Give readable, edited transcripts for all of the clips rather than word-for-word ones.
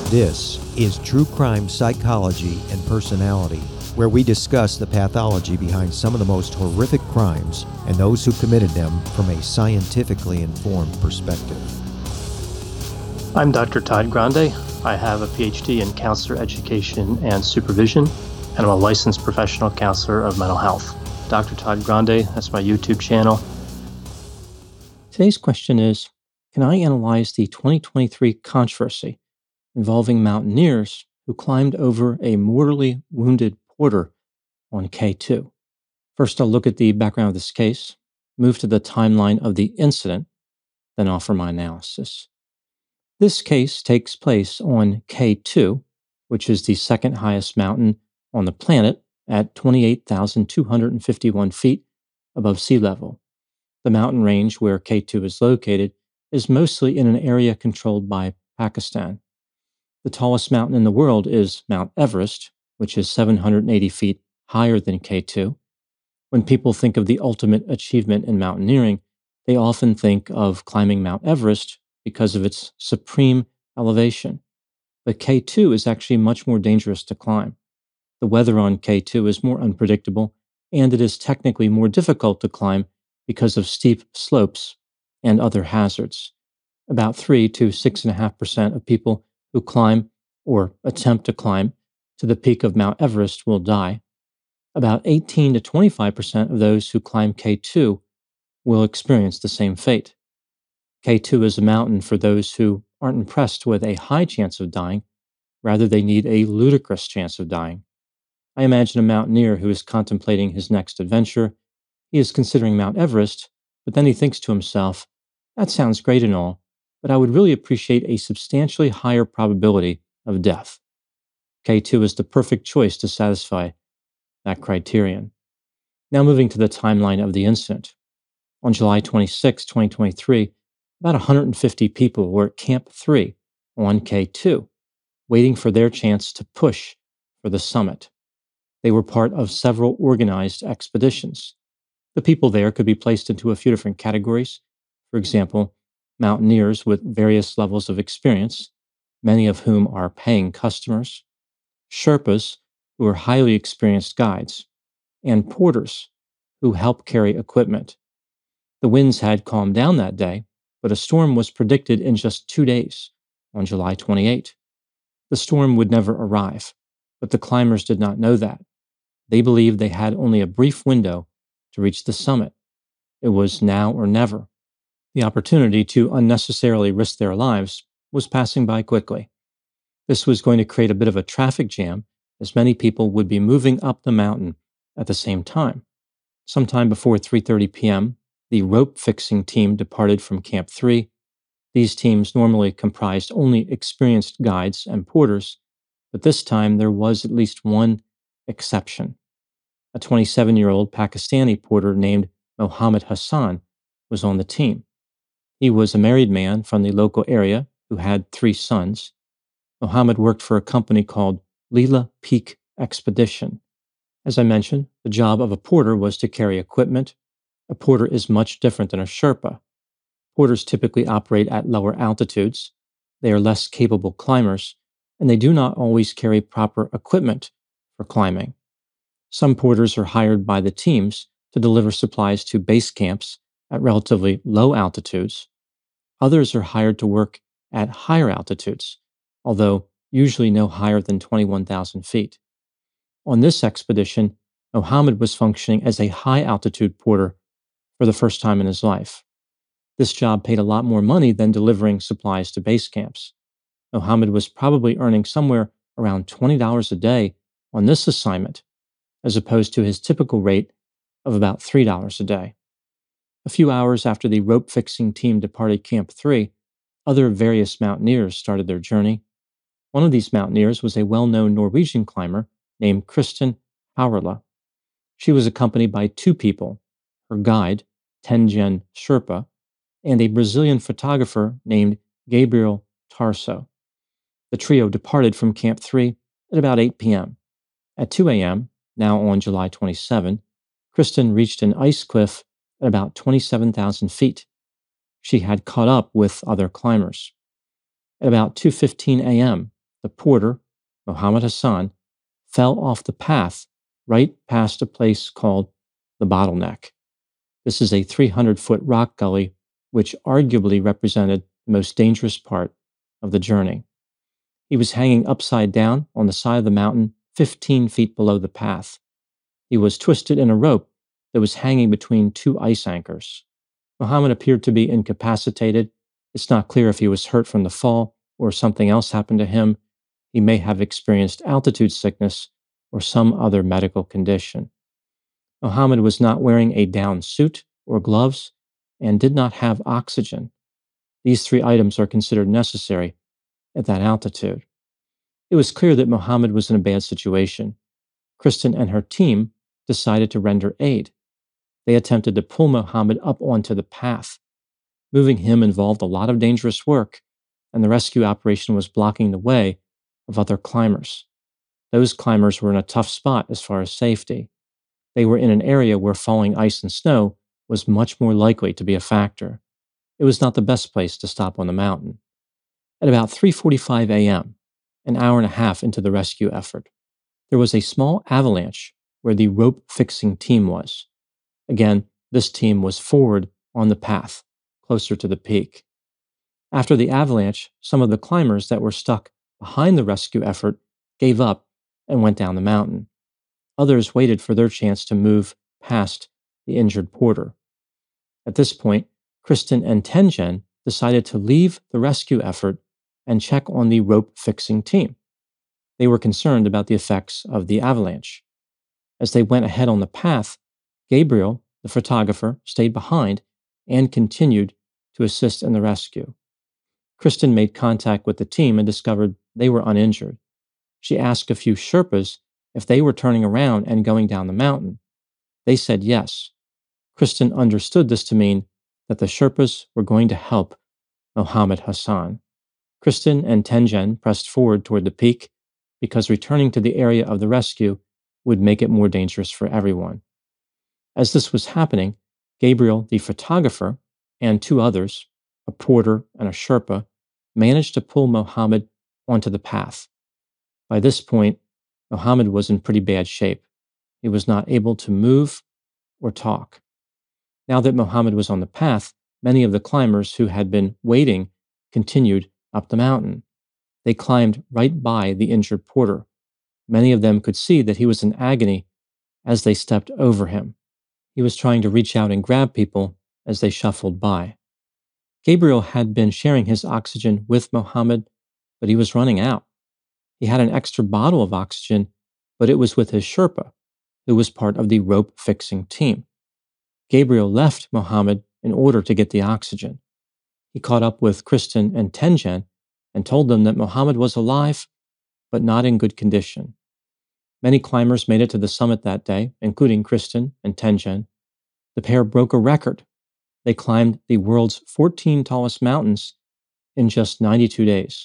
This is True Crime Psychology and Personality, where we discuss the pathology behind some of the most horrific crimes and those who committed them from a scientifically informed perspective. I'm Dr. Todd Grande. I have a PhD in counselor education and supervision, and I'm a licensed professional counselor of mental health. Dr. Todd Grande, that's my YouTube channel. Today's question is, can I analyze the 2023 controversy involving mountaineers who climbed over a mortally wounded porter on K2? First, I'll look at the background of this case, move to the timeline of the incident, then offer my analysis. This case takes place on K2, which is the second highest mountain on the planet at 28,251 feet above sea level. The mountain range where K2 is located is mostly in an area controlled by Pakistan. The tallest mountain in the world is Mount Everest, which is 780 feet higher than K2. When people think of the ultimate achievement in mountaineering, they often think of climbing Mount Everest because of its supreme elevation. But K2 is actually much more dangerous to climb. The weather on K2 is more unpredictable, and it is technically more difficult to climb because of steep slopes and other hazards. About 3 to 6.5% of people who climb or attempt to climb to the peak of Mount Everest will die. About 18 to 25% of those who climb K2 will experience the same fate. K2 is a mountain for those who aren't impressed with a high chance of dying, rather they need a ludicrous chance of dying. I imagine a mountaineer who is contemplating his next adventure. He is considering Mount Everest, but then he thinks to himself, that sounds great and all, but I would really appreciate a substantially higher probability of death. K2 is the perfect choice to satisfy that criterion. Now moving to the timeline of the incident. On July 26, 2023, about 150 people were at Camp 3 on K2, waiting for their chance to push for the summit. They were part of several organized expeditions. The people there could be placed into a few different categories. For example, mountaineers with various levels of experience, many of whom are paying customers, Sherpas, who are highly experienced guides, and porters, who help carry equipment. The winds had calmed down that day, but a storm was predicted in just 2 days, on July 28. The storm would never arrive, but the climbers did not know that. They believed they had only a brief window to reach the summit. It was now or never. The opportunity to unnecessarily risk their lives was passing by quickly. This was going to create a bit of a traffic jam, as many people would be moving up the mountain at the same time. Sometime before 3:30 p.m., the rope fixing team departed from Camp 3. These teams normally comprised only experienced guides and porters, but this time there was at least one exception. A 27-year-old Pakistani porter named Mohammed Hassan was on the team. He was a married man from the local area who had 3 sons. Mohammed worked for a company called Leela Peak Expedition. As I mentioned, the job of a porter was to carry equipment. A porter is much different than a Sherpa. Porters typically operate at lower altitudes. They are less capable climbers, and they do not always carry proper equipment for climbing. Some porters are hired by the teams to deliver supplies to base camps at relatively low altitudes. Others are hired to work at higher altitudes, although usually no higher than 21,000 feet. On this expedition, Mohammed was functioning as a high-altitude porter for the first time in his life. This job paid a lot more money than delivering supplies to base camps. Mohammed was probably earning somewhere around $20 a day on this assignment, as opposed to his typical rate of about $3 a day. A few hours after the rope-fixing team departed Camp 3, other various mountaineers started their journey. One of these mountaineers was a well-known Norwegian climber named Kristin Haurla. She was accompanied by 2 people, her guide, Tenjen Sherpa, and a Brazilian photographer named Gabriel Tarso. The trio departed from Camp 3 at about 8 p.m. At 2 a.m., now on July 27, Kristin reached an ice cliff at about 27,000 feet. She had caught up with other climbers. At about 2:15 a.m., The porter, Mohammed Hassan, fell off the path right past a place called the Bottleneck. This is a 300-foot rock gully which arguably represented the most dangerous part of the journey. He was hanging upside down on the side of the mountain 15 feet below the path. He was twisted in a rope that was hanging between two ice anchors. Mohammed appeared to be incapacitated. It's not clear if he was hurt from the fall or something else happened to him. He may have experienced altitude sickness or some other medical condition. Mohammed was not wearing a down suit or gloves and did not have oxygen. These three items are considered necessary at that altitude. It was clear that Mohammed was in a bad situation. Kristen and her team decided to render aid. They attempted to pull Mohammed up onto the path. Moving him involved a lot of dangerous work, and the rescue operation was blocking the way of other climbers. Those climbers were in a tough spot as far as safety. They were in an area where falling ice and snow was much more likely to be a factor. It was not the best place to stop on the mountain. At about 3:45 a.m., an hour and a half into the rescue effort, there was a small avalanche where the rope-fixing team was. Again, this team was forward on the path, closer to the peak. After the avalanche, some of the climbers that were stuck behind the rescue effort gave up and went down the mountain. Others waited for their chance to move past the injured porter. At this point, Kristen and Tenjen decided to leave the rescue effort and check on the rope-fixing team. They were concerned about the effects of the avalanche. As they went ahead on the path, Gabriel, the photographer, stayed behind and continued to assist in the rescue. Kristen made contact with the team and discovered they were uninjured. She asked a few Sherpas if they were turning around and going down the mountain. They said yes. Kristen understood this to mean that the Sherpas were going to help Mohammed Hassan. Kristen and Tenjen pressed forward toward the peak because returning to the area of the rescue would make it more dangerous for everyone. As this was happening, Gabriel, the photographer, and two others, a porter and a Sherpa, managed to pull Mohammed onto the path. By this point, Mohammed was in pretty bad shape. He was not able to move or talk. Now that Mohammed was on the path, many of the climbers who had been waiting continued up the mountain. They climbed right by the injured porter. Many of them could see that he was in agony as they stepped over him. He was trying to reach out and grab people as they shuffled by. Gabriel had been sharing his oxygen with Mohammed, but he was running out. He had an extra bottle of oxygen, but it was with his Sherpa, who was part of the rope-fixing team. Gabriel left Mohammed in order to get the oxygen. He caught up with Kristen and Tenjen and told them that Mohammed was alive, but not in good condition. Many climbers made it to the summit that day, including Kristen and Tenjen. The pair broke a record. They climbed the world's 14 tallest mountains in just 92 days.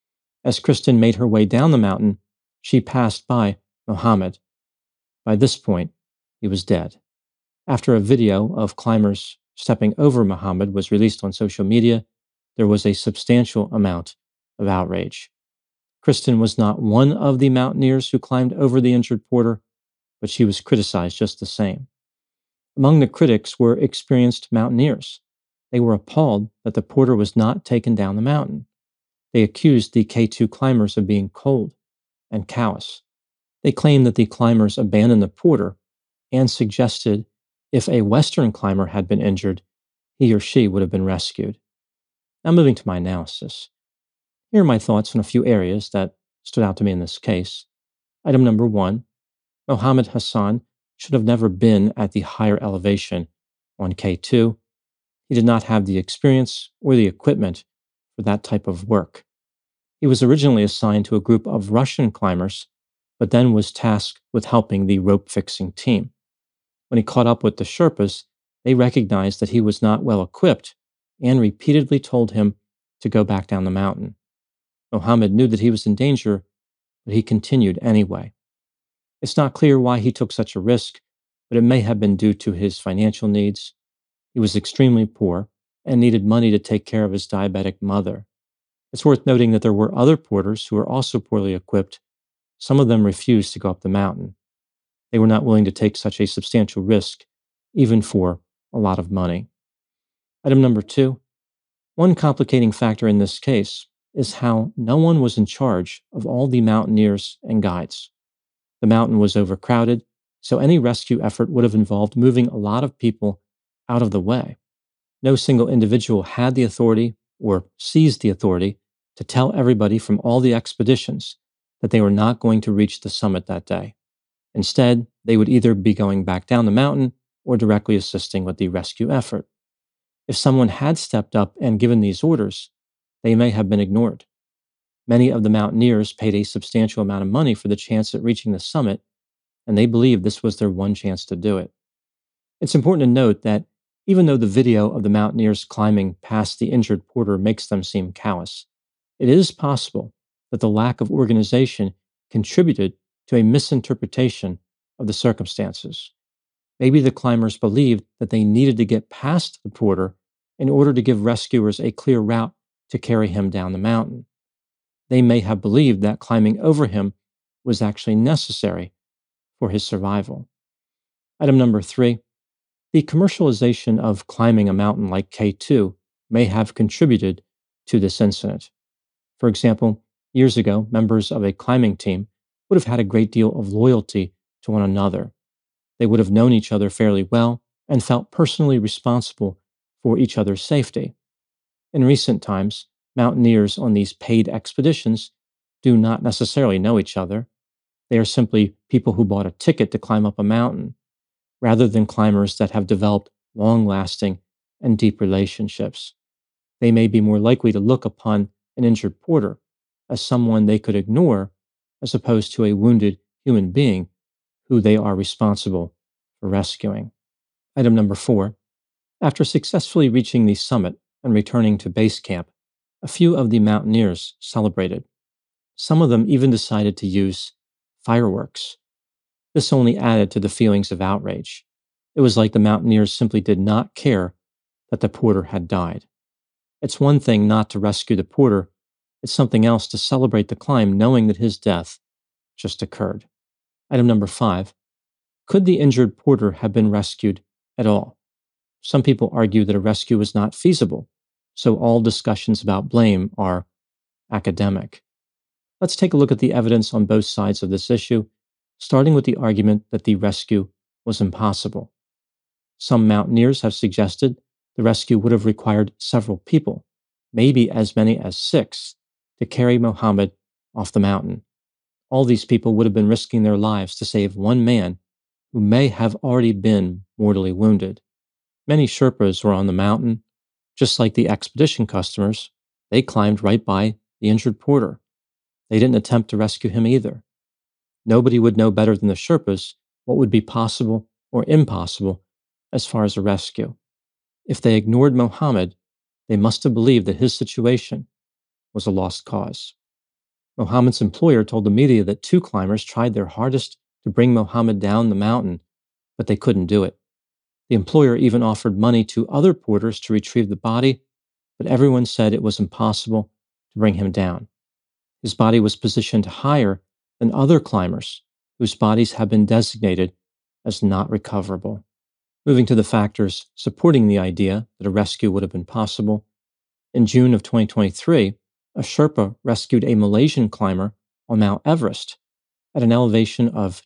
As Kristen made her way down the mountain, she passed by Mohammed. By this point, he was dead. After a video of climbers stepping over Mohammed was released on social media, there was a substantial amount of outrage. Kristen was not one of the mountaineers who climbed over the injured porter, but she was criticized just the same. Among the critics were experienced mountaineers. They were appalled that the porter was not taken down the mountain. They accused the K2 climbers of being cold and callous. They claimed that the climbers abandoned the porter and suggested if a Western climber had been injured, he or she would have been rescued. Now moving to my analysis. Here are my thoughts on a few areas that stood out to me in this case. Item number 1, Mohammed Hassan should have never been at the higher elevation on K2. He did not have the experience or the equipment for that type of work. He was originally assigned to a group of Russian climbers, but then was tasked with helping the rope-fixing team. When he caught up with the Sherpas, they recognized that he was not well equipped and repeatedly told him to go back down the mountain. Mohammed knew that he was in danger, but he continued anyway. It's not clear why he took such a risk, but it may have been due to his financial needs. He was extremely poor and needed money to take care of his diabetic mother. It's worth noting that there were other porters who were also poorly equipped. Some of them refused to go up the mountain. They were not willing to take such a substantial risk, even for a lot of money. Item number 2. One complicating factor in this case is how no one was in charge of all the mountaineers and guides. The mountain was overcrowded, so any rescue effort would have involved moving a lot of people out of the way. No single individual had the authority or seized the authority to tell everybody from all the expeditions that they were not going to reach the summit that day. Instead, they would either be going back down the mountain or directly assisting with the rescue effort. If someone had stepped up and given these orders, they may have been ignored. Many of the mountaineers paid a substantial amount of money for the chance at reaching the summit, and they believed this was their one chance to do it. It's important to note that even though the video of the mountaineers climbing past the injured porter makes them seem callous, it is possible that the lack of organization contributed to a misinterpretation of the circumstances. Maybe the climbers believed that they needed to get past the porter in order to give rescuers a clear route to carry him down the mountain. They may have believed that climbing over him was actually necessary for his survival. Item number 3. The commercialization of climbing a mountain like K2 may have contributed to this incident. For example, years ago, members of a climbing team would have had a great deal of loyalty to one another. They would have known each other fairly well and felt personally responsible for each other's safety. In recent times, mountaineers on these paid expeditions do not necessarily know each other. They are simply people who bought a ticket to climb up a mountain, rather than climbers that have developed long-lasting and deep relationships. They may be more likely to look upon an injured porter as someone they could ignore as opposed to a wounded human being who they are responsible for rescuing. Item number 4. After successfully reaching the summit and returning to base camp, a few of the mountaineers celebrated. Some of them even decided to use fireworks. This only added to the feelings of outrage. It was like the mountaineers simply did not care that the porter had died. It's one thing not to rescue the porter, it's something else to celebrate the climb knowing that his death just occurred. Item number 5. Could the injured porter have been rescued at all? Some people argue that a rescue was not feasible, so all discussions about blame are academic. Let's take a look at the evidence on both sides of this issue, starting with the argument that the rescue was impossible. Some mountaineers have suggested the rescue would have required several people, maybe as many as 6, to carry Muhammad off the mountain. All these people would have been risking their lives to save one man who may have already been mortally wounded. Many Sherpas were on the mountain. Just like the expedition customers, they climbed right by the injured porter. They didn't attempt to rescue him either. Nobody would know better than the Sherpas what would be possible or impossible as far as a rescue. If they ignored Muhammad, they must have believed that his situation was a lost cause. Muhammad's employer told the media that 2 climbers tried their hardest to bring Muhammad down the mountain, but they couldn't do it. The employer even offered money to other porters to retrieve the body, but everyone said it was impossible to bring him down. His body was positioned higher than other climbers whose bodies have been designated as not recoverable. Moving to the factors supporting the idea that a rescue would have been possible, in June of 2023, a Sherpa rescued a Malaysian climber on Mount Everest at an elevation of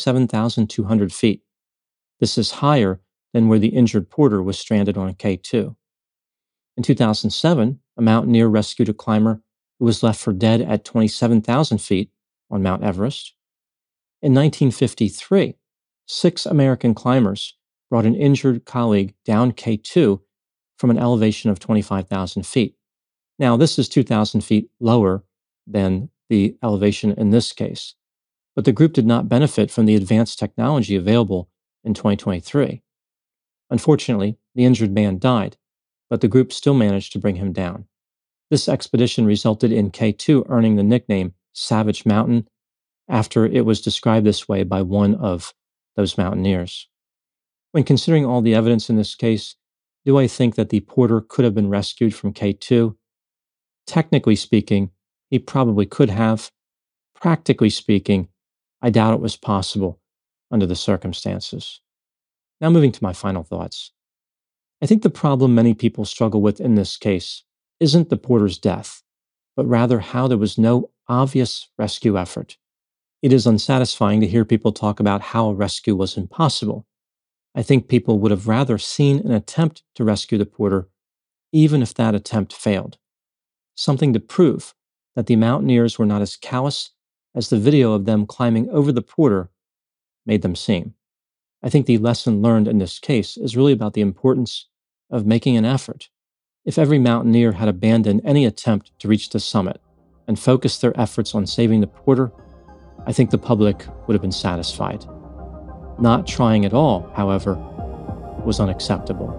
27,200 feet. This is higher than where the injured porter was stranded on K2. In 2007, a mountaineer rescued a climber who was left for dead at 27,000 feet on Mount Everest. In 1953, 6 American climbers brought an injured colleague down K2 from an elevation of 25,000 feet. Now, this is 2,000 feet lower than the elevation in this case, but the group did not benefit from the advanced technology available in 2023. Unfortunately, the injured man died, but the group still managed to bring him down. This expedition resulted in K2 earning the nickname Savage Mountain after it was described this way by one of those mountaineers. When considering all the evidence in this case, do I think that the porter could have been rescued from K2? Technically speaking, he probably could have. Practically speaking, I doubt it was possible under the circumstances. Now, moving to my final thoughts. I think the problem many people struggle with in this case isn't the porter's death, but rather how there was no obvious rescue effort. It is unsatisfying to hear people talk about how a rescue was impossible. I think people would have rather seen an attempt to rescue the porter, even if that attempt failed. Something to prove that the mountaineers were not as callous as the video of them climbing over the porter made them seem. I think the lesson learned in this case is really about the importance of making an effort. If every mountaineer had abandoned any attempt to reach the summit and focused their efforts on saving the porter, I think the public would have been satisfied. Not trying at all, however, was unacceptable.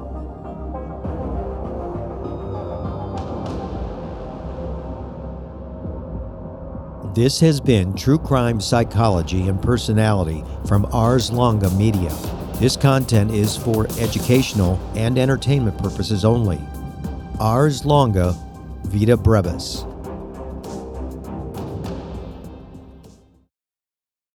This has been True Crime Psychology and Personality from Ars Longa Media. This content is for educational and entertainment purposes only. Ars Longa Vita Brevis.